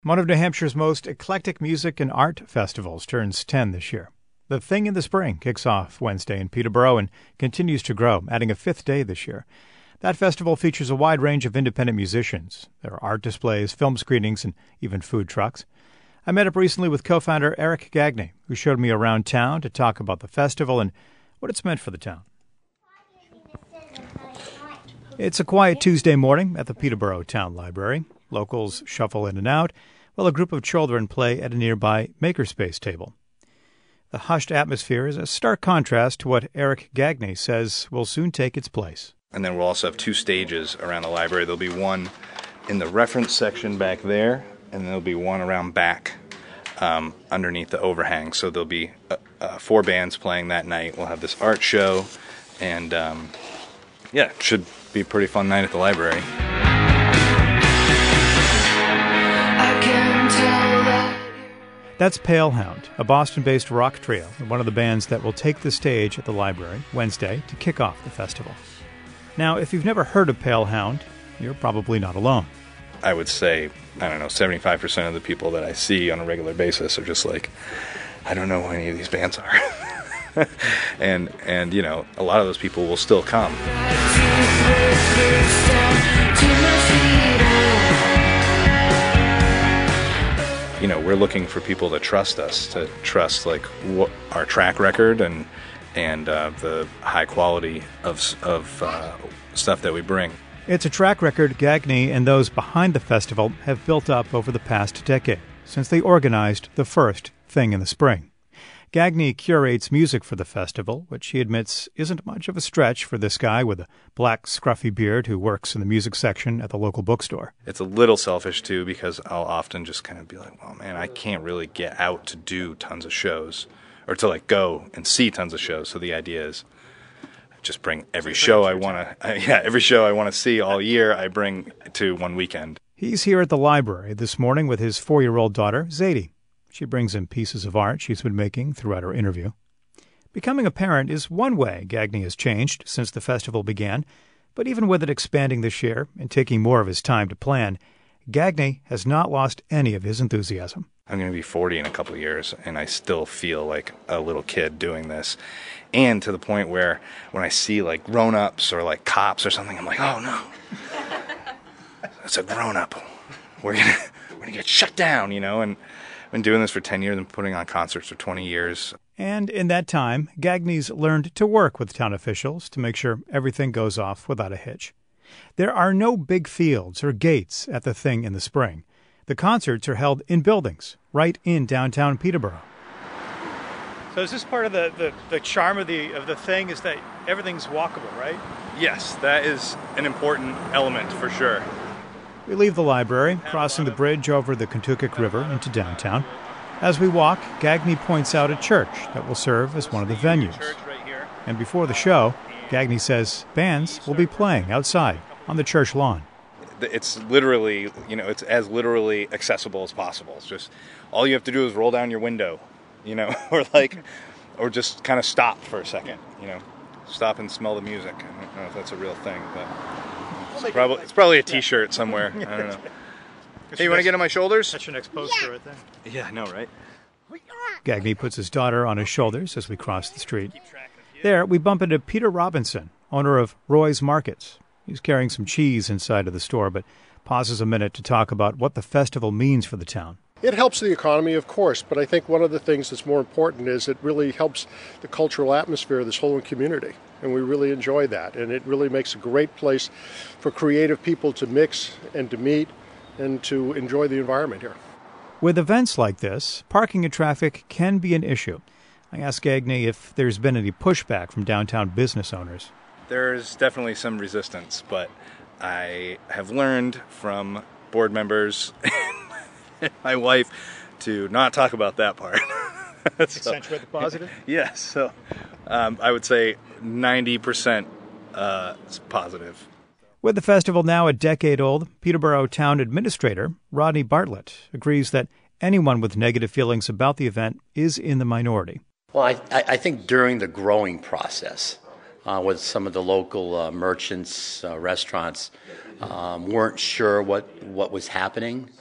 One of New Hampshire's most eclectic music and art festivals turns 10 this year. The Thing in the Spring kicks off Wednesday in Peterborough and continues to grow, adding a fifth day this year. That festival features a wide range of independent musicians. There are art displays, film screenings, and even food trucks. I met up recently with co-founder Eric Gagne, who showed me around town to talk about the festival and what it's meant for the town. It's a quiet Tuesday morning at the Peterborough Town Library. Locals shuffle in and out, while a group of children play at a nearby makerspace table. The hushed atmosphere is a stark contrast to what Eric Gagne says will soon take its place. And then we'll also have two stages around the library. There'll be one in the reference section back there, and there'll be one around back underneath the overhang. So there'll be 4 bands playing that night. We'll have this art show, and it should be a pretty fun night at the library. That's Pale Hound, a Boston-based rock trio, and one of the bands that will take the stage at the library Wednesday to kick off the festival. Now, if you've never heard of Pale Hound, you're probably not alone. I would say, 75% of the people that I see on a regular basis are just like, I don't know who any of these bands are. and a lot of those people will still come. We're looking for people to trust us, to trust our track record and the high quality of stuff that we bring. It's a track record Gagne and those behind the festival have built up over the past decade, since they organized the first Thing in the Spring. Gagne curates music for the festival, which he admits isn't much of a stretch for this guy with a black, scruffy beard who works in the music section at the local bookstore. It's a little selfish, too, because I'll often just kind of be like, well, man, I can't really get out to do tons of shows or to, go and see tons of shows. So the idea is just bring every show I want to see all year, I bring to one weekend. He's here at the library this morning with his 4-year-old daughter, Zadie. She brings him pieces of art she's been making throughout her interview. Becoming a parent is one way Gagne has changed since the festival began, but even with it expanding this year and taking more of his time to plan, Gagne has not lost any of his enthusiasm. I'm going to be 40 in a couple of years, and I still feel like a little kid doing this. And to the point where when I see grown-ups or cops or something, I'm like, oh no, that's a grown-up. We're gonna get shut down, and I've been doing this for 10 years and putting on concerts for 20 years. And in that time, Gagne's learned to work with town officials to make sure everything goes off without a hitch. There are no big fields or gates at the Thing in the Spring. The concerts are held in buildings, right in downtown Peterborough. So is this part of the charm of the thing is that everything's walkable, right? Yes, that is an important element for sure. We leave the library, crossing the bridge over the Contoocook River into downtown. As we walk, Gagne points out a church that will serve as one of the venues. And before the show, Gagne says bands will be playing outside on the church lawn. It's literally, it's as literally accessible as possible. It's just all you have to do is roll down your window, or just kind of stop for a second, stop and smell the music. I don't know if that's a real thing, but it's probably a T-shirt somewhere. I don't know. Hey, you want to get on my shoulders? That's your next poster right there. Yeah, I know, right? Gagne puts his daughter on his shoulders as we cross the street. There, we bump into Peter Robinson, owner of Roy's Markets. He's carrying some cheese inside of the store, but pauses a minute to talk about what the festival means for the town. It helps the economy, of course, but I think one of the things that's more important is it really helps the cultural atmosphere of this whole community, and we really enjoy that. And it really makes a great place for creative people to mix and to meet and to enjoy the environment here. With events like this, parking and traffic can be an issue. I asked Gagne if there's been any pushback from downtown business owners. There's definitely some resistance, but I have learned from board members and my wife to not talk about that part. Accentuate the positive? Yes. So I would say 90% positive. With the festival now a decade old, Peterborough Town Administrator Rodney Bartlett agrees that anyone with negative feelings about the event is in the minority. Well, I think during the growing process, with some of the local merchants, restaurants, weren't sure what was happening.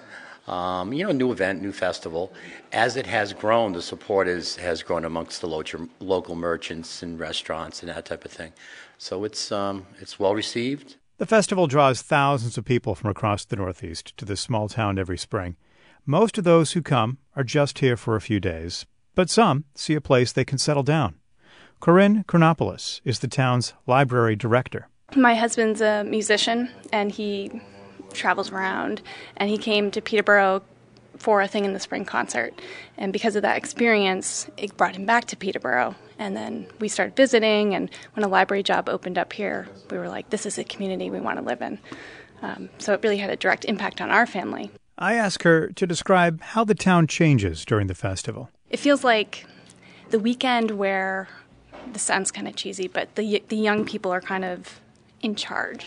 New event, new festival. As it has grown, the support has grown amongst the local merchants and restaurants and that type of thing. So it's well received. The festival draws thousands of people from across the Northeast to this small town every spring. Most of those who come are just here for a few days, but some see a place they can settle down. Corinne Chronopoulos is the town's library director. My husband's a musician, and he travels around, and he came to Peterborough for a Thing in the Spring concert. And because of that experience, it brought him back to Peterborough. And then we started visiting, and when a library job opened up here, we were like, this is a community we want to live in. So it really had a direct impact on our family. I ask her to describe how the town changes during the festival. It feels like the weekend where, this sounds kind of cheesy, but the young people are kind of in charge.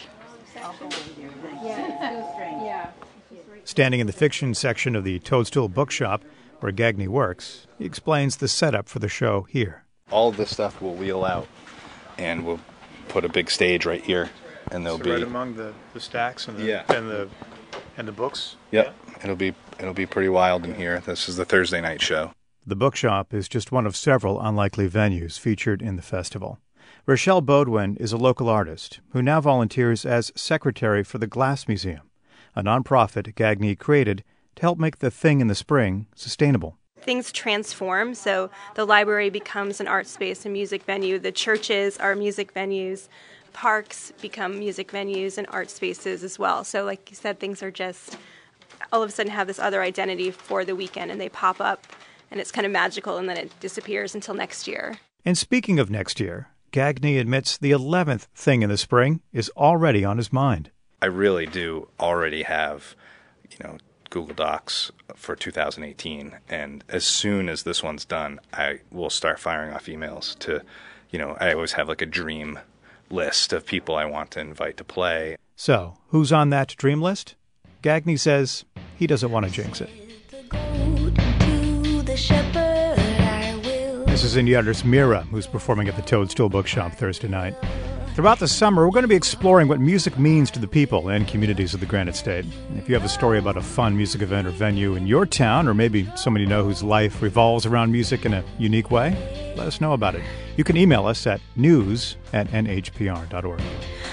Standing in the fiction section of the Toadstool Bookshop, where Gagne works, he explains the setup for the show here. All of this stuff will wheel out, and we'll put a big stage right here, and there'll be right among the stacks and the books. Yep, yeah. It'll be pretty wild in here. This is the Thursday night show. The bookshop is just one of several unlikely venues featured in the festival. Rochelle Bodwin is a local artist who now volunteers as secretary for the Glass Museum, a nonprofit Gagne created to help make the Thing in the Spring sustainable. Things transform, so the library becomes an art space and music venue. The churches are music venues. Parks become music venues and art spaces as well. So like you said, things are just all of a sudden have this other identity for the weekend, and they pop up, and it's kind of magical, and then it disappears until next year. And speaking of next year, Gagne admits the 11th Thing in the Spring is already on his mind. I really do already have, Google Docs for 2018, and as soon as this one's done, I will start firing off emails to, I always have like a dream list of people I want to invite to play. So, who's on that dream list? Gagne says he doesn't want to jinx it. This is indie artist Mira, who's performing at the Toadstool Bookshop Thursday night. Throughout the summer, we're going to be exploring what music means to the people and communities of the Granite State. If you have a story about a fun music event or venue in your town, or maybe someone you know whose life revolves around music in a unique way, let us know about it. You can email us at news@nhpr.org.